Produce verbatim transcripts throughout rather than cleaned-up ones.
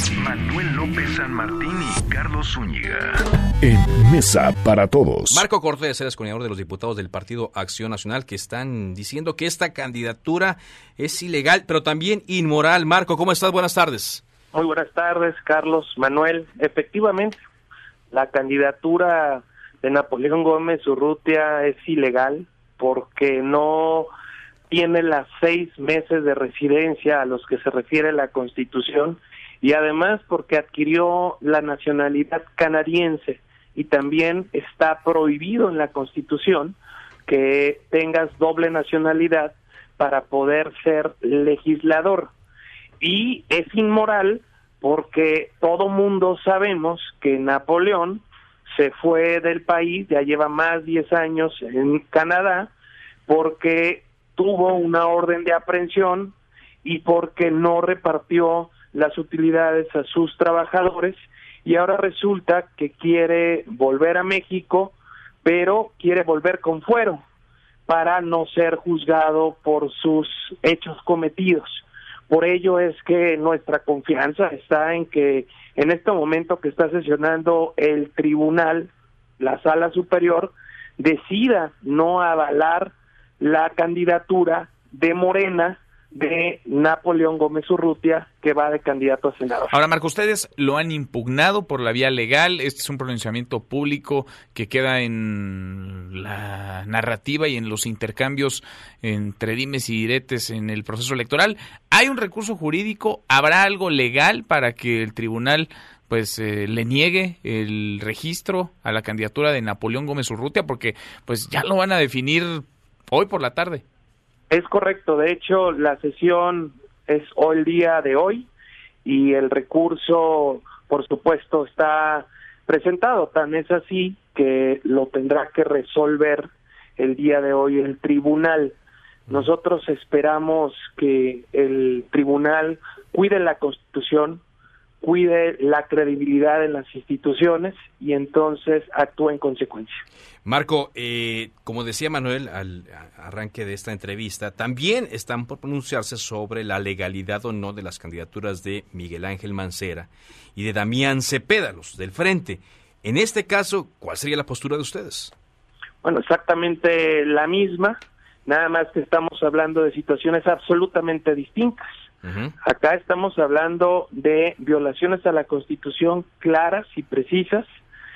Manuel López San Martín y Carlos Zúñiga. En Mesa para Todos. Marco Cortés, eres coordinador de los diputados del Partido Acción Nacional, que están diciendo que esta candidatura es ilegal, pero también inmoral. Marco, ¿cómo estás? Buenas tardes. Muy buenas tardes, Carlos, Manuel. Efectivamente, la candidatura de Napoleón Gómez Urrutia es ilegal porque no tiene las seis meses de residencia a los que se refiere la Constitución y además porque adquirió la nacionalidad canadiense y también está prohibido en la Constitución que tengas doble nacionalidad para poder ser legislador. Y es inmoral porque todo mundo sabemos que Napoleón se fue del país, ya lleva más de diez años en Canadá, porque tuvo una orden de aprehensión y porque no repartió las utilidades a sus trabajadores, y ahora resulta que quiere volver a México, pero quiere volver con fuero para no ser juzgado por sus hechos cometidos. Por ello es que nuestra confianza está en que en este momento que está sesionando el tribunal, la sala superior, decida no avalar la candidatura de Morena de Napoleón Gómez Urrutia, que va de candidato a senador. Ahora, Marco, ustedes lo han impugnado por la vía legal. Este es un pronunciamiento público que queda en la narrativa y en los intercambios entre dimes y diretes en el proceso electoral. ¿Hay un recurso jurídico? ¿Habrá algo legal para que el tribunal pues eh, le niegue el registro a la candidatura de Napoleón Gómez Urrutia? Porque pues ya lo van a definir hoy por la tarde. Es correcto, de hecho la sesión es hoy, el día de hoy, y el recurso por supuesto está presentado, tan es así que lo tendrá que resolver el día de hoy el tribunal. Nosotros esperamos que el tribunal cuide la Constitución, cuide la credibilidad de las instituciones y entonces actúe en consecuencia. Marco, eh, como decía Manuel al arranque de esta entrevista, también están por pronunciarse sobre la legalidad o no de las candidaturas de Miguel Ángel Mancera y de Damián Cepeda, los del Frente. En este caso, ¿cuál sería la postura de ustedes? Bueno, exactamente la misma, nada más que estamos hablando de situaciones absolutamente distintas. Uh-huh. Acá estamos hablando de violaciones a la Constitución claras y precisas,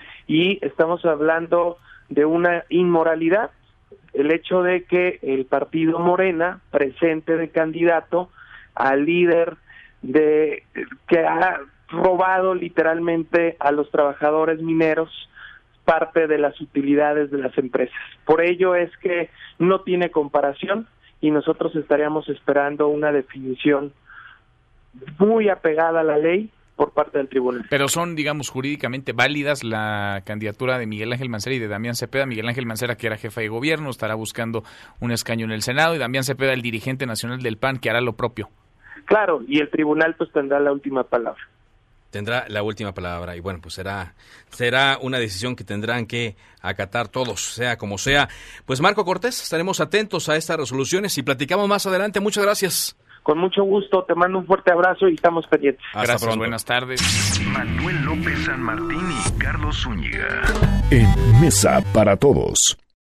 y estamos hablando de una inmoralidad, el hecho de que el partido Morena presente de candidato al líder de que ha robado literalmente a los trabajadores mineros parte de las utilidades de las empresas. Por ello es que no tiene comparación y nosotros estaríamos esperando una definición muy apegada a la ley por parte del tribunal. Pero son, digamos, jurídicamente válidas la candidatura de Miguel Ángel Mancera y de Damián Cepeda. Miguel Ángel Mancera, que era jefe de gobierno, estará buscando un escaño en el Senado, y Damián Cepeda, el dirigente nacional del P A N, que hará lo propio. Claro, y el tribunal pues tendrá la última palabra. Tendrá la última palabra, y bueno, pues será será una decisión que tendrán que acatar todos, sea como sea. Pues Marco Cortés, estaremos atentos a estas resoluciones y platicamos más adelante. Muchas gracias. Con mucho gusto, te mando un fuerte abrazo y estamos pendientes. Hasta Gracias, pronto. Buenas tardes. Manuel López San Martín y Carlos Zúñiga. En Mesa para Todos.